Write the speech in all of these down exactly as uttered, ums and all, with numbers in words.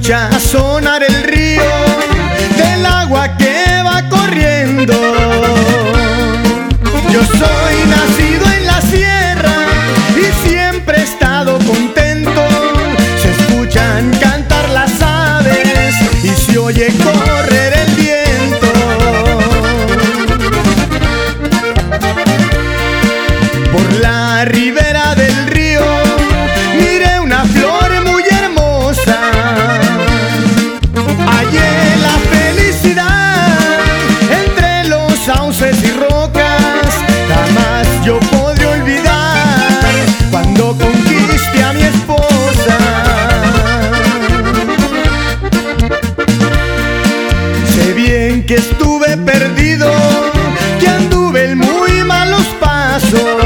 escucha sonar el río del agua que va corriendo. Yo soy nacido en la sierra y siempre he estado contento. Se escuchan cantar las aves y se oye correr el viento. Por la ribera del río miré una flor muy hermosa. Hallé la felicidad entre los sauces y rocas. Jamás yo podré olvidar cuando conquisté a mi esposa. Sé bien que estuve perdido, que anduve en muy malos pasos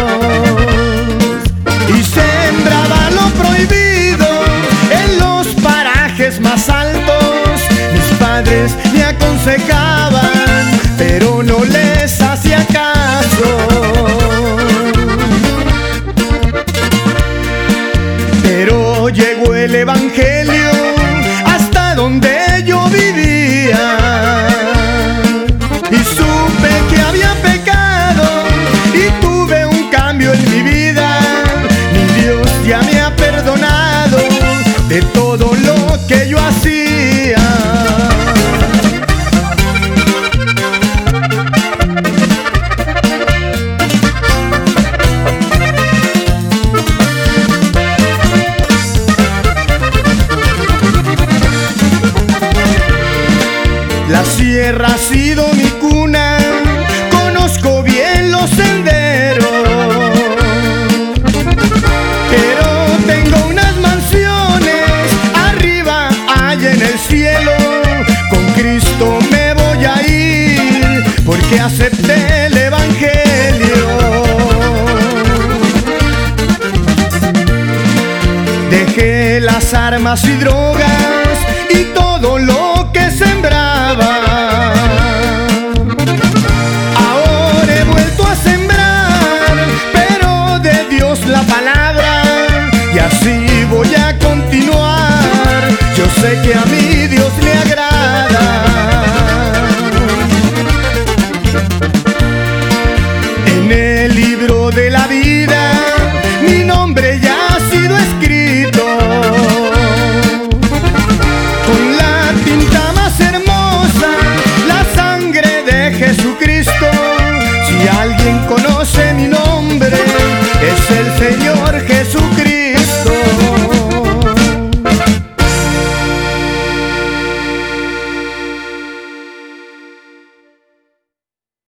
y sembraba lo prohibido en los parajes más altos. Mis padres me aconsejaban, pero no les hacía caso. Pero llegó el evangelio hasta donde yo vivía y supe que había pecado y tuve un cambio en mi vida. Mi Dios ya me ha perdonado de todo lo que yo hacía. La sierra ha sido mi cuna, conozco bien los senderos, pero tengo unas mansiones arriba, allá en el cielo. Con Cristo me voy a ir porque acepté el evangelio. Dejé las armas y drogas y todo lo que sembraba. Ahora he vuelto a sembrar, pero de Dios la palabra, y así voy a continuar. Yo sé que a mi Dios le agrada. En el libro de la vida mi nombre ya ha sido escrito con la tinta más hermosa, la sangre de Jesucristo. Si alguien conoce mi nombre, es el Señor Jesucristo.